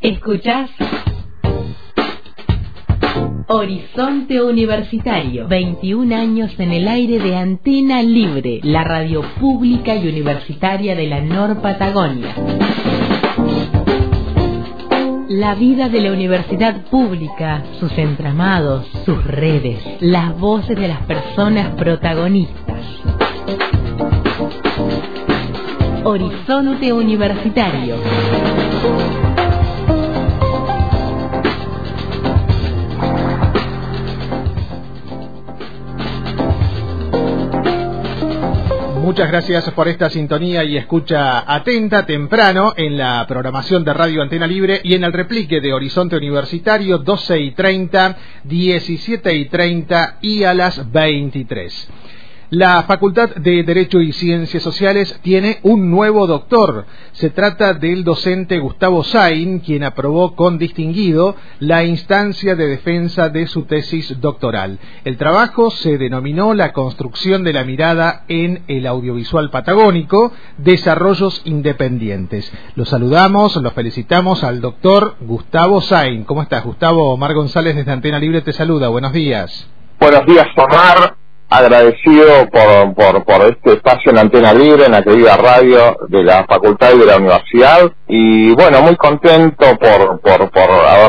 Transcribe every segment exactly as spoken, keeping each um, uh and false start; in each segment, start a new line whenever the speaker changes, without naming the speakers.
¿Escuchás? Horizonte Universitario, veintiún años en el aire de Antena Libre, la radio pública y universitaria de la Nor Patagonia. La vida de la universidad pública, sus entramados, sus redes, las voces de las personas protagonistas. Horizonte Universitario.
Muchas gracias por esta sintonía y escucha atenta temprano en la programación de Radio Antena Libre y en el replique de Horizonte Universitario, doce y treinta, diecisiete y treinta y a las veintitrés. La Facultad de Derecho y Ciencias Sociales tiene un nuevo doctor. Se trata del docente Gustavo Sain, quien aprobó con distinguido la instancia de defensa de su tesis doctoral. El trabajo se denominó La construcción de la mirada en el audiovisual patagónico, desarrollos independientes. Lo saludamos, lo felicitamos al doctor Gustavo Sain. ¿Cómo estás, Gustavo? Omar González desde Antena Libre te saluda. Buenos días.
Buenos días, Omar. Agradecido por, por, por este espacio en Antena Libre, en la querida radio de la Facultad y de la Universidad, y bueno, muy contento por, por, por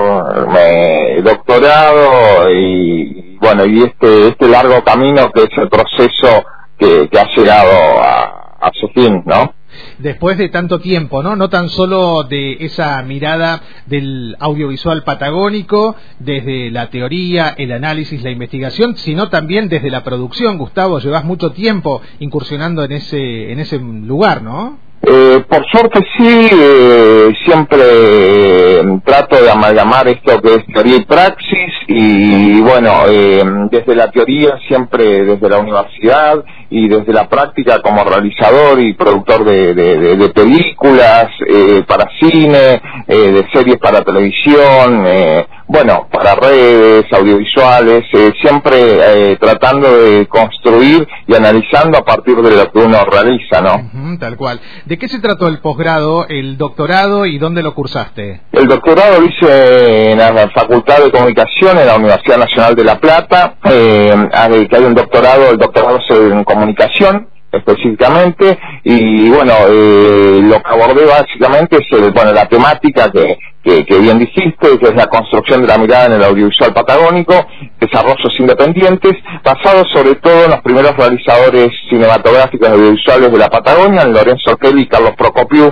haberme doctorado y bueno, y este, este largo camino que es el proceso que, que ha llegado a, a su fin, ¿no?
Después de tanto tiempo, ¿no? No tan solo de esa mirada del audiovisual patagónico, desde la teoría, el análisis, la investigación, sino también desde la producción. Gustavo, llevas mucho tiempo incursionando en ese, en ese lugar, ¿no?
Eh, por suerte sí, eh, siempre eh, trato de amalgamar esto que es teoría y praxis, y bueno, eh, desde la teoría siempre desde la universidad y desde la práctica como realizador y productor de, de, de, de películas eh, para cine, eh, de series para televisión, eh, bueno, para redes, audiovisuales, eh, siempre eh, tratando de construir y analizando a partir de lo que uno realiza, ¿no?
Uh-huh, tal cual. ¿De qué se trató el posgrado, el doctorado y dónde lo cursaste?
El doctorado lo hice en la Facultad de Comunicación en la Universidad Nacional de La Plata, eh, que hay un doctorado, el doctorado es en comunicación específicamente, y bueno, eh, lo que abordé básicamente es el, bueno, la temática que, que, que bien dijiste, que es la construcción de la mirada en el audiovisual patagónico, desarrollos independientes, basados sobre todo en los primeros realizadores cinematográficos y audiovisuales de la Patagonia, en Lorenzo Kelly y Carlos Procopiu.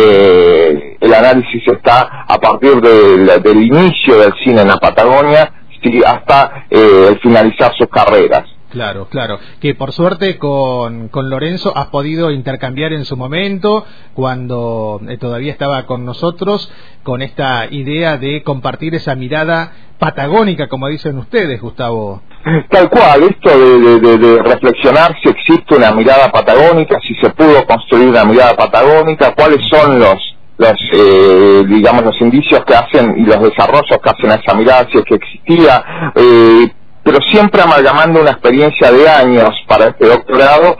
Eh, el análisis está a partir de, del inicio del cine en la Patagonia hasta eh, el finalizar sus carreras.
Claro, claro, que por suerte con, con Lorenzo has podido intercambiar en su momento, cuando eh, todavía estaba con nosotros, con esta idea de compartir esa mirada patagónica, como dicen ustedes, Gustavo.
Tal cual, esto de, de, de, de reflexionar si existe una mirada patagónica, si se pudo construir una mirada patagónica, cuáles son los los eh, digamos los indicios que hacen y los desarrollos que hacen a esa mirada, si es que existía, eh, pero siempre amalgamando una experiencia de años para este doctorado,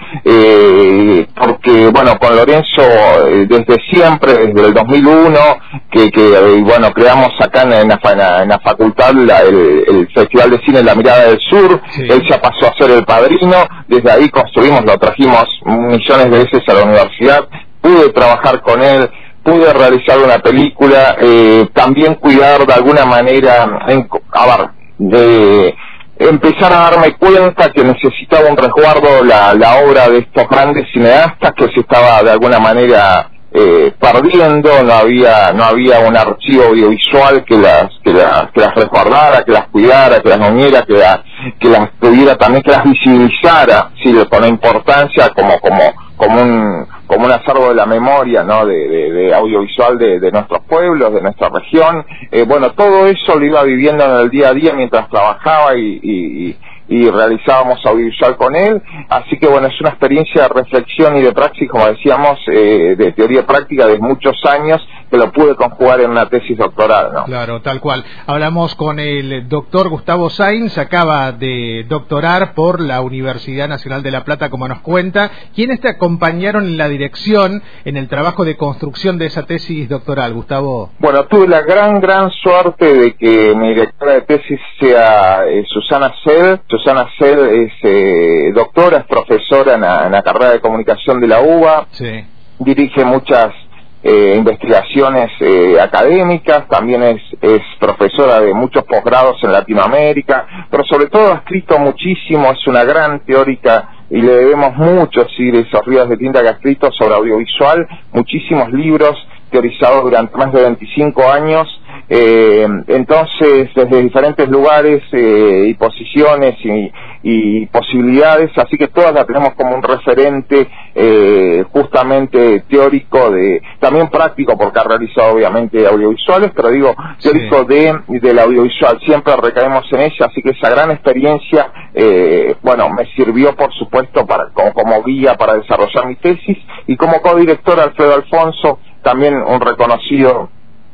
eh, porque, bueno, con Lorenzo, eh, desde siempre, desde el dos mil uno, que, que eh, bueno, creamos acá en la, en la facultad la, el, el Festival de Cine La Mirada del Sur, sí. Él ya pasó a ser el padrino, desde ahí construimos, lo trajimos millones de veces a la universidad, pude trabajar con él, pude realizar una película, eh, también cuidar de alguna manera, en, a ver, de... empezar a darme cuenta que necesitaba un resguardo la, la obra de estos grandes cineastas, que se estaba de alguna manera eh, perdiendo, no había no había un archivo audiovisual que las que las, que las resguardara, que las cuidara, que las uniera, que, la, que las tuviera también, que las visibilizara, sí, con importancia como como como un como un acervo de la memoria, ¿no? de, de, de audiovisual de, de nuestros pueblos, de nuestra región. Eh, bueno, todo eso lo iba viviendo en el día a día mientras trabajaba y, y, y realizábamos audiovisual con él, así que bueno, es una experiencia de reflexión y de praxis, como decíamos, eh, de teoría práctica de muchos años, que lo pude conjugar en una tesis doctoral, ¿no?
Claro, tal cual. Hablamos con el doctor Gustavo Sainz, acaba de doctorar por la Universidad Nacional de La Plata, como nos cuenta. ¿Quiénes te acompañaron en la dirección, en el trabajo de construcción de esa tesis doctoral, Gustavo?
Bueno, tuve la gran, gran suerte de que mi directora de tesis sea eh, Susana Sel. Susana Sel es eh, doctora, es profesora en la, en la carrera de comunicación de la U B A,
sí.
Dirige muchas eh, investigaciones eh, académicas, también es, es profesora de muchos posgrados en Latinoamérica, pero sobre todo ha escrito muchísimo, es una gran teórica y le debemos mucho, sí, de esos ríos de tinta que ha escrito sobre audiovisual, muchísimos libros teorizados durante más de veinticinco años. Eh, entonces, desde diferentes lugares eh, y posiciones y, y posibilidades, así que todas la tenemos como un referente eh, justamente teórico, de también práctico, porque ha realizado obviamente audiovisuales, pero digo, teórico sí. de del audiovisual, siempre recaemos en ella, así que esa gran experiencia, eh, bueno, me sirvió por supuesto para como, como guía para desarrollar mi tesis, y como codirector Alfredo Alfonso, también un reconocido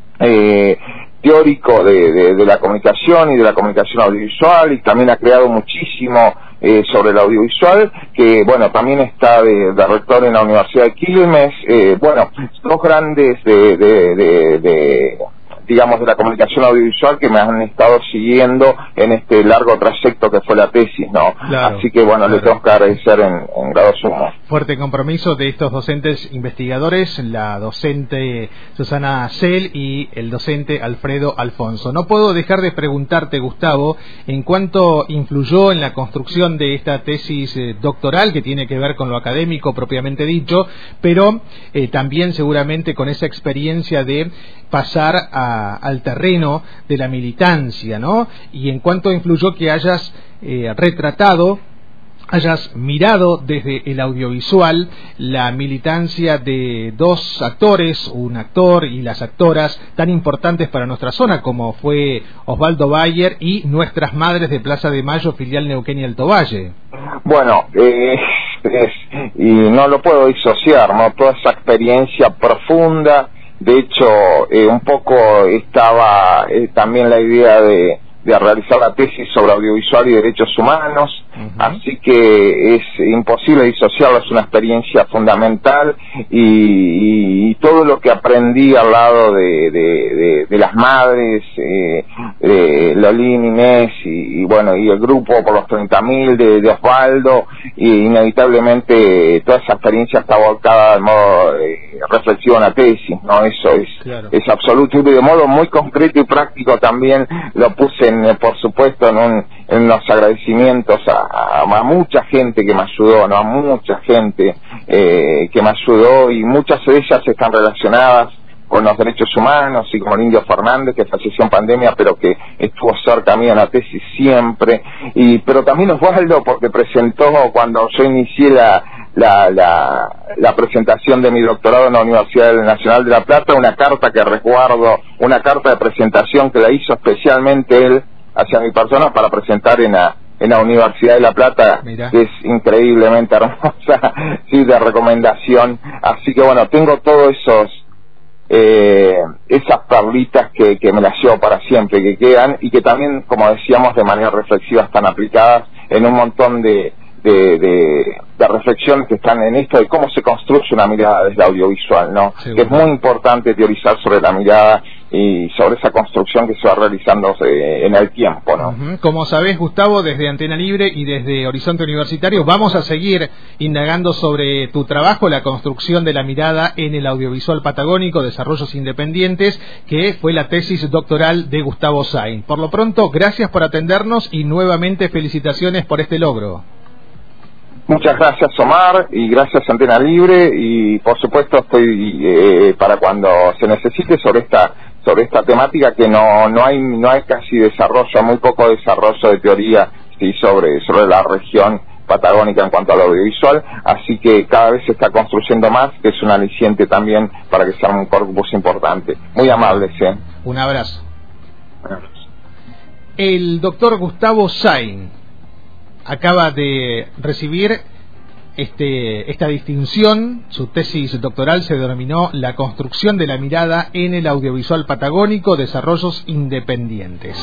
eh, teórico de, de, de la comunicación y de la comunicación audiovisual, y también ha creado muchísimo eh, sobre el audiovisual, que bueno, también está de, de rector en la Universidad de Quilmes. Eh, bueno, dos grandes de, de, de, de digamos, de la comunicación audiovisual que me han estado siguiendo en este largo trayecto que fue la tesis, ¿no?
Claro,
así que bueno, claro, le tengo que agradecer en, en grado sumo.
Fuerte compromiso de estos docentes investigadores, la docente Susana Sel y el docente Alfredo Alfonso. No puedo dejar de preguntarte, Gustavo, en cuánto influyó en la construcción de esta tesis eh, doctoral, que tiene que ver con lo académico propiamente dicho, pero eh, también seguramente con esa experiencia de pasar a, al terreno de la militancia, ¿no? Y en cuánto influyó que hayas eh, retratado, hayas mirado desde el audiovisual la militancia de dos actores, un actor y las actoras tan importantes para nuestra zona como fue Osvaldo Bayer y Nuestras Madres de Plaza de Mayo, filial Neuquén y Alto Valle.
Bueno, eh, es, y no lo puedo disociar, ¿no? Toda esa experiencia profunda. De hecho, eh, un poco estaba eh, también la idea de, de realizar la tesis sobre audiovisual y derechos humanos, uh-huh. Así que es imposible disociarlo, es una experiencia fundamental, y, y, y todo lo que aprendí al lado de, de, de, de las madres, eh, de Lolín, Inés y, y bueno, y el grupo por los treinta mil de, de Osvaldo, y inevitablemente toda esa experiencia está volcada de modo eh, reflexivo en la tesis, ¿no? Eso es, claro. Es absoluto, y de modo muy concreto y práctico también lo puse en, por supuesto en, un, en unos agradecimientos a, a, a mucha gente que me ayudó, ¿no? A mucha gente eh, que me ayudó, y muchas de ellas están relacionadas con los derechos humanos, y como el Indio Fernández, que falleció en pandemia, pero que estuvo cerca mía en la tesis siempre, y pero también Osvaldo, porque presentó, cuando yo inicié la, la, la, la presentación de mi doctorado en la Universidad Nacional de La Plata, una carta que recuerdo, una carta de presentación que la hizo especialmente él hacia mi persona para presentar en la en la Universidad de La Plata. Mira. Que es increíblemente hermosa, sí, de recomendación. Así que bueno, tengo todos esos eh, esas perlitas que, que me las llevo para siempre, que quedan, y que también, como decíamos, de manera reflexiva están aplicadas en un montón de de, de, de reflexiones que están en esto de cómo se construye una mirada desde audiovisual, ¿no? Sí, que bueno. Es muy importante teorizar sobre la mirada y sobre esa construcción que se va realizando eh, en el tiempo, ¿no?
Uh-huh. Como sabés, Gustavo, desde Antena Libre y desde Horizonte Universitario vamos a seguir indagando sobre tu trabajo, la construcción de la mirada en el audiovisual patagónico, desarrollos independientes, que fue la tesis doctoral de Gustavo Sainz. Por lo pronto, gracias por atendernos y nuevamente felicitaciones por este logro.
Muchas gracias, Omar, y gracias Antena Libre, y por supuesto estoy eh, para cuando se necesite sobre esta sobre esta temática, que no no hay no hay casi desarrollo, muy poco desarrollo de teoría, sí, sobre sobre la región patagónica en cuanto al audiovisual, así que cada vez se está construyendo más, que es un aliciente también para que sea un corpus importante. Muy amables, ¿eh?
Un abrazo. Un abrazo. El doctor Gustavo Sainz, acaba de recibir este, esta distinción. Su tesis doctoral se denominó La construcción de la mirada en el audiovisual patagónico, desarrollos independientes.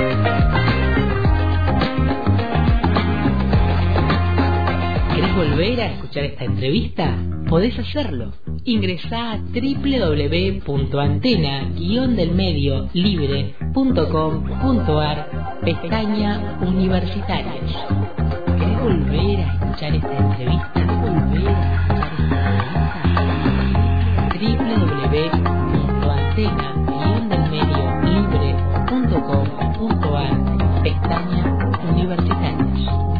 ¿Querés volver a escuchar esta entrevista? Podés hacerlo. Ingresá a doble u doble u doble u punto antena guión del medio libre punto com punto ar, pestaña Universitarios. ¿Querés volver a escuchar esta entrevista? ¿Querés volver a escuchar esta entrevista? doble u doble u doble u punto antena guión del medio libre punto com punto ar, pestaña Universitarios.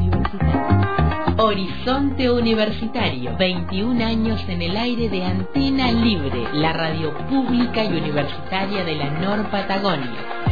Horizonte Universitario, veintiún años en el aire de Antena Libre, la radio pública y universitaria de la Nor Patagonia.